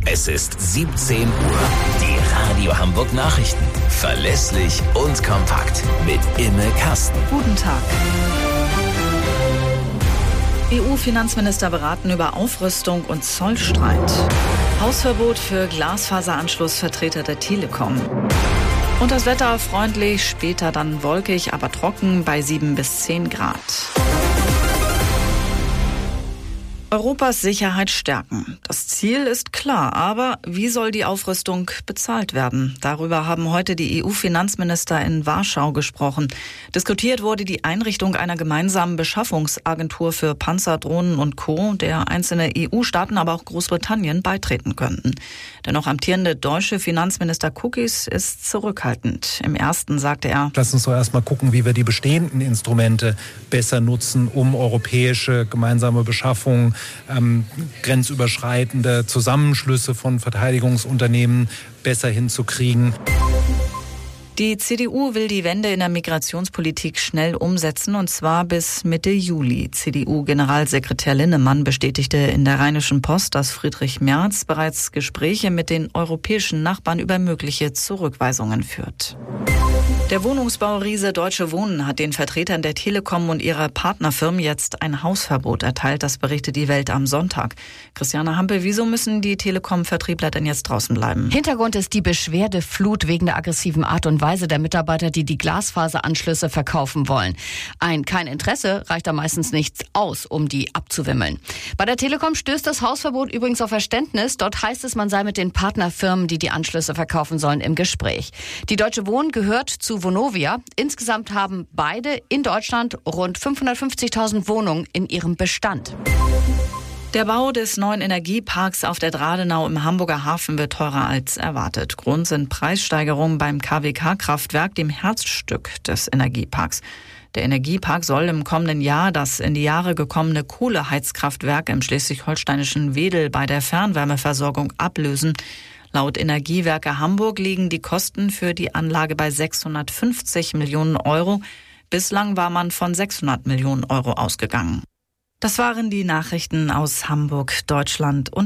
Es ist 17 Uhr. Die Radio Hamburg Nachrichten. Verlässlich und kompakt. Mit Imme Kasten. Guten Tag. EU-Finanzminister beraten über Aufrüstung und Zollstreit. Hausverbot für Glasfaseranschlussvertreter der Telekom. Und das Wetter freundlich, später dann wolkig, aber trocken bei 7 bis 10 Grad. Europas Sicherheit stärken. Das Ziel ist klar, aber wie soll die Aufrüstung bezahlt werden? Darüber haben heute die EU-Finanzminister in Warschau gesprochen. Diskutiert wurde die Einrichtung einer gemeinsamen Beschaffungsagentur für Panzer, Drohnen und Co., der einzelne EU-Staaten, aber auch Großbritannien beitreten könnten. Der noch amtierende deutsche Finanzminister Kukis ist zurückhaltend. Im ersten sagte er: Lass uns doch erstmal gucken, wie wir die bestehenden Instrumente besser nutzen, um europäische gemeinsame Beschaffung, grenzüberschreitende Zusammenschlüsse von Verteidigungsunternehmen besser hinzukriegen. Die CDU will die Wende in der Migrationspolitik schnell umsetzen, und zwar bis Mitte Juli. CDU-Generalsekretär Linnemann bestätigte in der Rheinischen Post, dass Friedrich Merz bereits Gespräche mit den europäischen Nachbarn über mögliche Zurückweisungen führt. Der Wohnungsbauriese Deutsche Wohnen hat den Vertretern der Telekom und ihrer Partnerfirmen jetzt ein Hausverbot erteilt. Das berichtet die Welt am Sonntag. Christiane Hampe, wieso müssen die Telekom-Vertriebler denn jetzt draußen bleiben? Hintergrund ist die Beschwerdeflut wegen der aggressiven Art und Weise der Mitarbeiter, die Glasfaseranschlüsse verkaufen wollen. Kein Interesse reicht da meistens nichts aus, um die abzuwimmeln. Bei der Telekom stößt das Hausverbot übrigens auf Verständnis. Dort heißt es, man sei mit den Partnerfirmen, die die Anschlüsse verkaufen sollen, im Gespräch. Die Deutsche Wohnen gehört zu Vonovia. Insgesamt haben beide in Deutschland rund 550.000 Wohnungen in ihrem Bestand. Der Bau des neuen Energieparks auf der Dradenau im Hamburger Hafen wird teurer als erwartet. Grund sind Preissteigerungen beim KWK-Kraftwerk, dem Herzstück des Energieparks. Der Energiepark soll im kommenden Jahr das in die Jahre gekommene Kohleheizkraftwerk im schleswig-holsteinischen Wedel bei der Fernwärmeversorgung ablösen. Laut Energiewerke Hamburg liegen die Kosten für die Anlage bei 650 Millionen Euro. Bislang war man von 600 Millionen Euro ausgegangen. Das waren die Nachrichten aus Hamburg, Deutschland und